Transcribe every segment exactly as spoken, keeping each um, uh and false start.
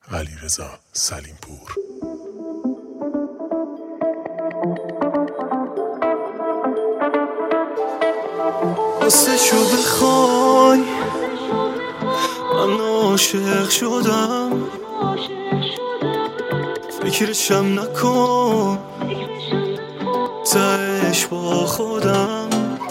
علیرضا سلیمپور. واسه شو بخوای من عاشق شدم، فکرشم نکن تهش با خودم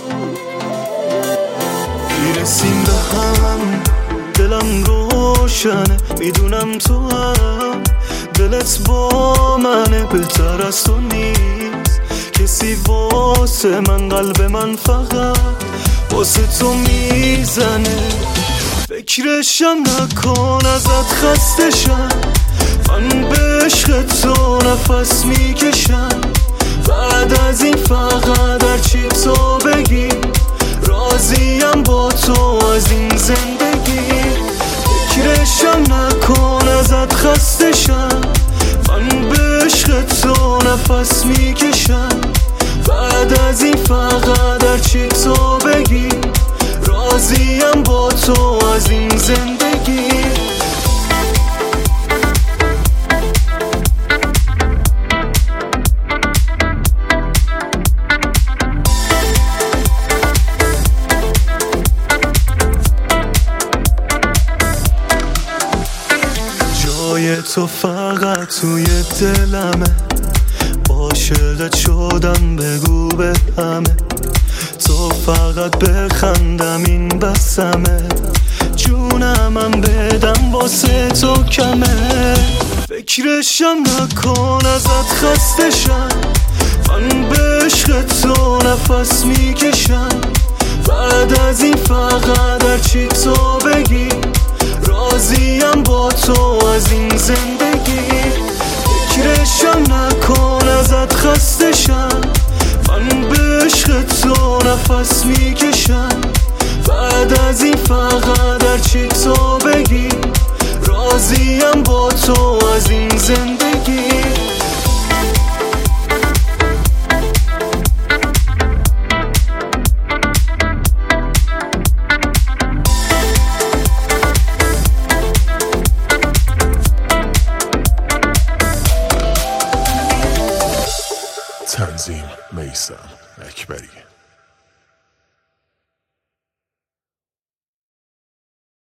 میرسیم به هم، دلم روشنه، میدونم تو هم دلت با منه، بهتر از تو نیست کسی واسه من، قلب من فقط واسه تو میزنه. فکرشم نکن ازت خسته شم، من به عشق تو نفس میکشم، بعد از این فقط هرچی تو بگی راضیم با تو از این زندگی. فکرشم نکن ازت خسته شم، من به عشق تو نفس میکشم، بعد از این فقط هرچی تو بگی راضیم با تو از این زندگی. جای تو فقط توی دلمه، عاشقت شدم بگو به همه، تو فقط بخندم این بسمه، جونمم بدم واسه تو کمه. فکرشم نکن ازت خسته شم، من به عشق تو نفس میکشم، بعد از این فقط هرچی تو بگی راضیم با تو از این زندگی. فکرشم نکن ازت خسته شم، من به عشق تو نفس میکشم، بعد از این فقط هرچی تو بگی راضیم با تو از این زندگی. تنظیم میثم اکبری.